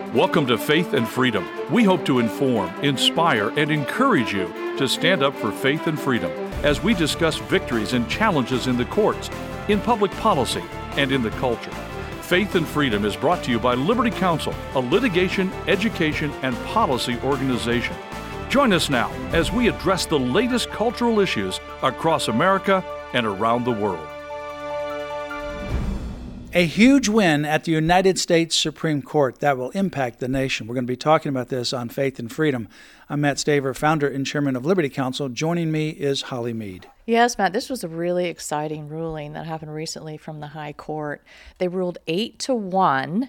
Welcome to Faith and Freedom. We hope to inform, inspire, and encourage you to stand up for faith and freedom as we discuss victories and challenges in the courts, in public policy, and in the culture. Faith and Freedom is brought to you by Liberty Counsel, a litigation, education, and policy organization. Join us now as we address the latest cultural issues across America and around the world. A huge win at the United States Supreme Court that will impact the nation. We're going to be talking about this on Faith and Freedom. I'm Matt Staver, founder and chairman of Liberty Counsel. Joining me is Holly Mead. Yes, Matt, this was a really exciting ruling that happened recently from the High Court. They ruled 8-1.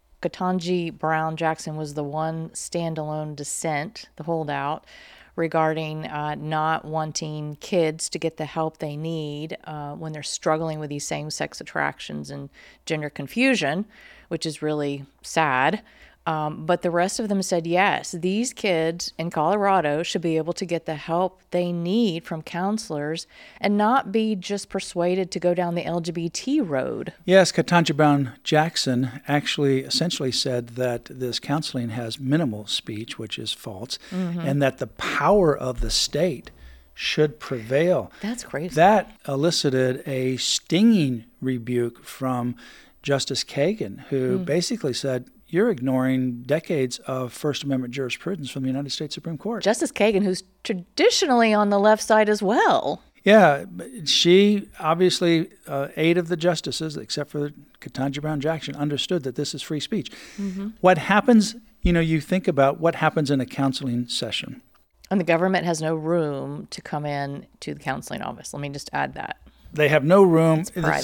Ketanji Brown Jackson was the one standalone dissent, the holdout, regarding not wanting kids to get the help they need when they're struggling with these same-sex attractions and gender confusion, which is really sad. But the rest of them said, yes, these kids in Colorado should be able to get the help they need from counselors and not be just persuaded to go down the LGBT road. Yes, Ketanji Brown Jackson actually essentially said that this counseling has minimal speech, which is false, and that the power of the state should prevail. That's crazy. That elicited a stinging rebuke from Justice Kagan, who basically said, you're ignoring decades of First Amendment jurisprudence from the United States Supreme Court. Justice Kagan, who's traditionally on the left side as well. Yeah, she obviously, 8 of the justices, except for Ketanji Brown Jackson, understood that this is free speech. What happens, you think about what happens in a counseling session. And the government has no room to come in to the counseling office. Let me just add that. They have no room.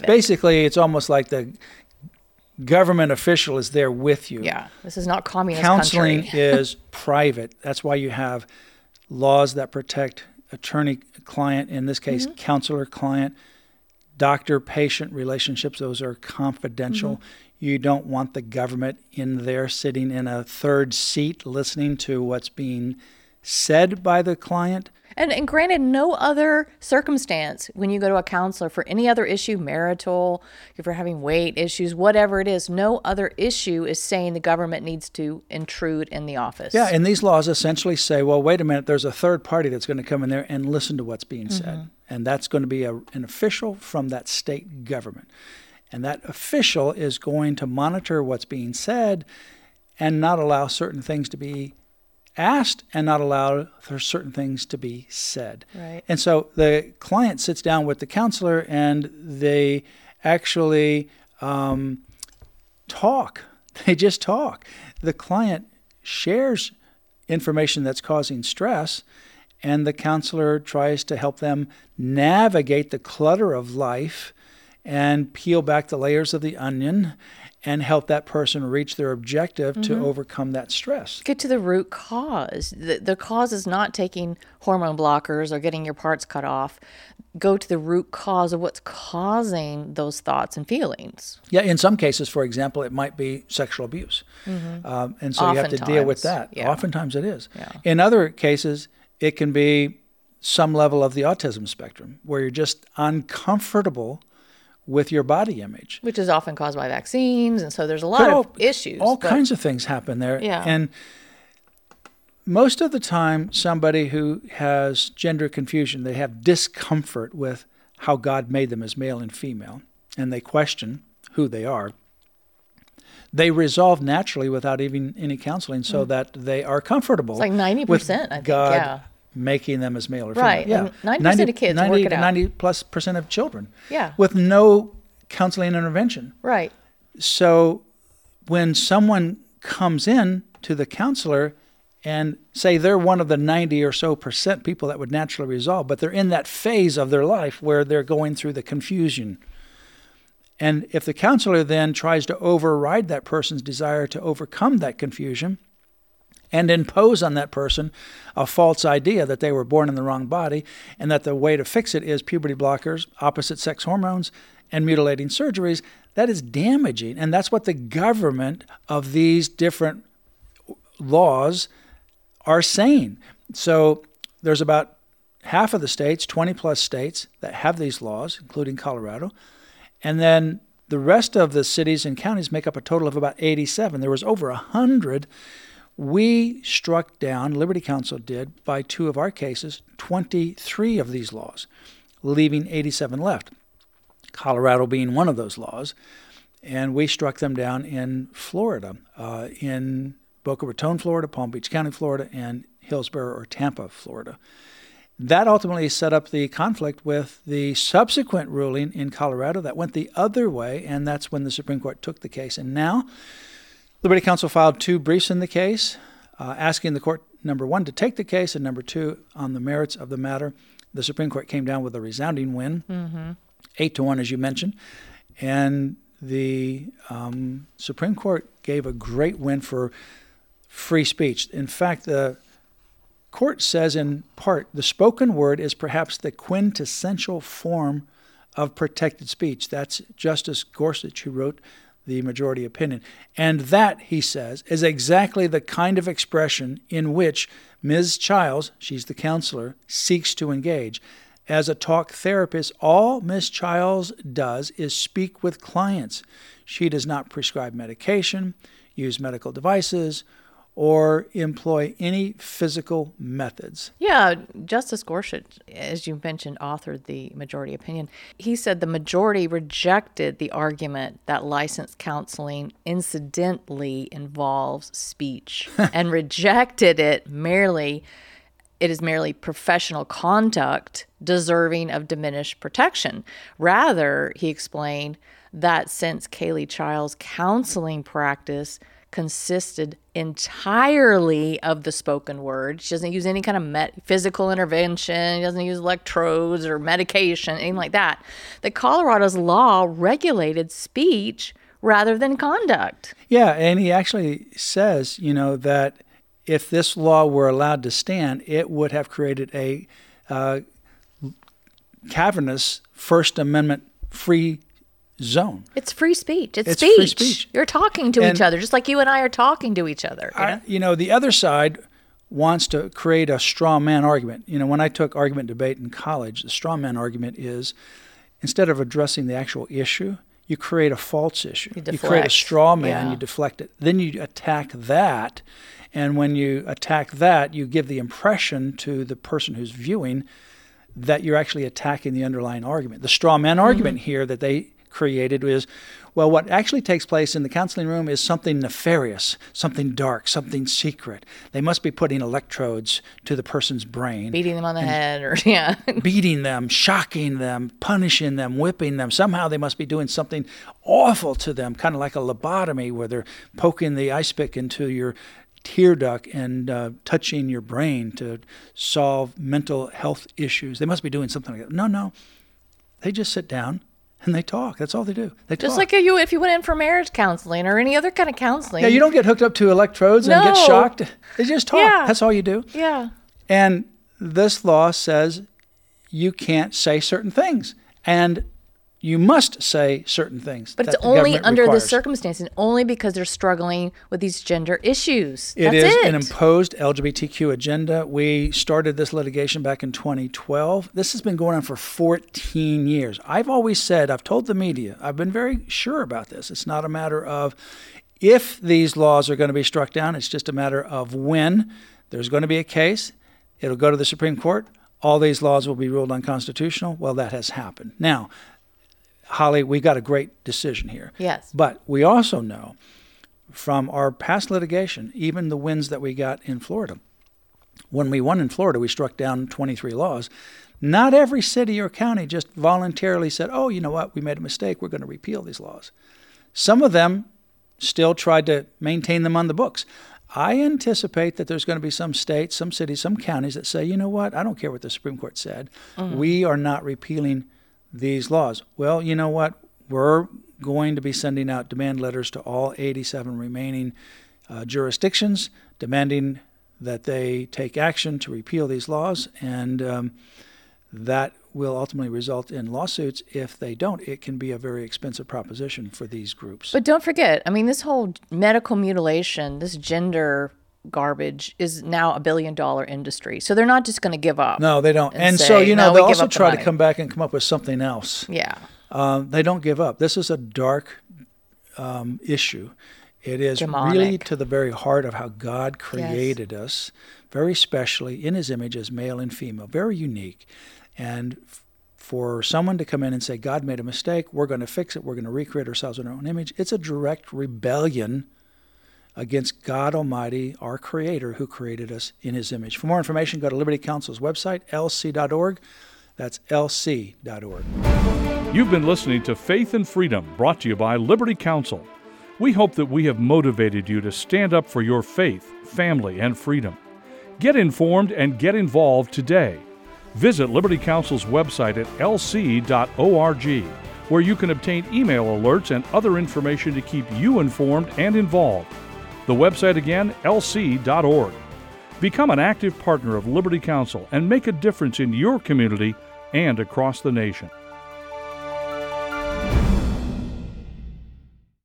It's almost like the government official is there with you. Yeah, this is not communist Counseling country. is private. That's why you have laws that protect attorney-client, in this case, counselor-client, doctor-patient relationships. Those are confidential. You don't want the government in there sitting in a third seat listening to what's being said by the client. And granted, no other circumstance, when you go to a counselor for any other issue, marital, if you're having weight issues, whatever it is, no other issue is saying the government needs to intrude in the office. Yeah, and these laws essentially say, well, wait a minute, there's a third party that's going to come in there and listen to what's being said. And that's going to be an official from that state government. And that official is going to monitor what's being said and not allow certain things to be asked and not allow for certain things to be said. Right. And so the client sits down with the counselor and they actually talk. They just talk. The client shares information that's causing stress, and the counselor tries to help them navigate the clutter of life and peel back the layers of the onion and help that person reach their objective to overcome that stress. Get to the root cause. The cause is not taking hormone blockers or getting your parts cut off. Go to the root cause of what's causing those thoughts and feelings. Yeah, in some cases, for example, it might be sexual abuse. And so you have to deal with that. Yeah. Oftentimes it is. Yeah. In other cases, it can be some level of the autism spectrum where you're just uncomfortable with your body image. Which is often caused by vaccines, and so there's a lot of issues. All kinds of things happen there. Yeah. And most of the time, somebody who has gender confusion, they have discomfort with how God made them as male and female, and they question who they are. They resolve naturally without even any counseling so that they are comfortable. It's like 90%, with I think, God yeah. making them as male or female. Right, Yeah. and 90% of kids work it out. 90+% of children. Yeah. With no counseling intervention. Right. So when someone comes in to the counselor and say they're one of the 90 or so percent people that would naturally resolve, but they're in that phase of their life where they're going through the confusion. And if the counselor then tries to override that person's desire to overcome that confusion and impose on that person a false idea that they were born in the wrong body and that the way to fix it is puberty blockers, opposite sex hormones, and mutilating surgeries, that is damaging. And that's what the government of these different laws are saying. So there's about half of the states, 20 plus states, that have these laws, including Colorado. And then The rest of the cities and counties make up a total of about 87. There was over 100. We struck down, Liberty Counsel did, by 2 of our cases, 23 of these laws, leaving 87 left. Colorado being one of those laws. And we struck them down in Florida, in Boca Raton, Florida, Palm Beach County, Florida, and Hillsborough or Tampa, Florida. That ultimately set up the conflict with the subsequent ruling in Colorado that went the other way, and that's when the Supreme Court took the case. And now, Liberty Counsel filed 2 briefs in the case, asking the court, number 1, to take the case, and number 2, on the merits of the matter. The Supreme Court came down with a resounding win, 8-1, as you mentioned. And the Supreme Court gave a great win for free speech. In fact, the court says in part, the spoken word is perhaps the quintessential form of protected speech. That's Justice Gorsuch who wrote the majority opinion. And that, he says, is exactly the kind of expression in which Ms. Childs, she's the counselor, seeks to engage. As a talk therapist, all Ms. Childs does is speak with clients. She does not prescribe medication, use medical devices, or employ any physical methods. Yeah, Justice Gorsuch, as you mentioned, authored the majority opinion. He said the majority rejected the argument that licensed counseling incidentally involves speech and rejected it is merely professional conduct deserving of diminished protection. Rather, he explained that since Kaylee Childs' counseling practice consisted entirely of the spoken word. She doesn't use any kind of physical intervention. She doesn't use electrodes or medication, anything like that. That Colorado's law regulated speech rather than conduct. Yeah, and he actually says, that if this law were allowed to stand, it would have created a cavernous First Amendment free zone. It's free speech. It's speech. Free speech. You're talking to each other, just like you and I are talking to each other. The other side wants to create a straw man argument. When I took argument debate in college, the straw man argument is instead of addressing the actual issue, you create a false issue. You create a straw man, you deflect it. Then you attack that. And when you attack that, you give the impression to the person who's viewing that you're actually attacking the underlying argument. The straw man argument here that they created is, well, what actually takes place in the counseling room is something nefarious, something dark, something secret. They must be putting electrodes to the person's brain. Beating them on the head beating them, shocking them, punishing them, whipping them. Somehow they must be doing something awful to them, kind of like a lobotomy where they're poking the ice pick into your tear duct and touching your brain to solve mental health issues. They must be doing something like that. No. They just sit down and they talk. That's all they do. They just talk. Like if you went in for marriage counseling or any other kind of counseling. Yeah, you don't get hooked up to electrodes and get shocked. They just talk. Yeah. That's all you do. Yeah. And this law says you can't say certain things. And you must say certain things. But it's only under the circumstances, only because they're struggling with these gender issues. It is an imposed LGBTQ agenda. We started this litigation back in 2012. This has been going on for 14 years. I've always said, I've told the media, I've been very sure about this. It's not a matter of if these laws are going to be struck down. It's just a matter of when. There's going to be a case. It'll go to the Supreme Court. All these laws will be ruled unconstitutional. Well, that has happened. Now, Holly, we got a great decision here. Yes. But we also know from our past litigation, even the wins that we got in Florida, when we won in Florida, we struck down 23 laws. Not every city or county just voluntarily said, oh, you know what, we made a mistake, we're going to repeal these laws. Some of them still tried to maintain them on the books. I anticipate that there's going to be some states, some cities, some counties that say, you know what, I don't care what the Supreme Court said. We are not repealing these laws. Well, you know what? We're going to be sending out demand letters to all 87 remaining jurisdictions demanding that they take action to repeal these laws, and that will ultimately result in lawsuits. If they don't, it can be a very expensive proposition for these groups. But don't forget, this whole medical mutilation, this gender garbage is now $1 billion industry. So they're not just going to give up. No, they don't. And say, so, they'll also try to money. come back and come up with something else. Yeah. They don't give up. This is a dark issue. It is Demonic. really to the very heart of how God created us, very specially in His image as male and female, very unique. And for someone to come in and say, God made a mistake, we're going to fix it, we're going to recreate ourselves in our own image, it's a direct rebellion against God Almighty, our Creator, who created us in His image. For more information, go to Liberty Counsel's website, lc.org. That's lc.org. You've been listening to Faith and Freedom, brought to you by Liberty Counsel. We hope that we have motivated you to stand up for your faith, family, and freedom. Get informed and get involved today. Visit Liberty Counsel's website at lc.org, where you can obtain email alerts and other information to keep you informed and involved. The website again, lc.org. Become an active partner of Liberty Counsel and make a difference in your community and across the nation.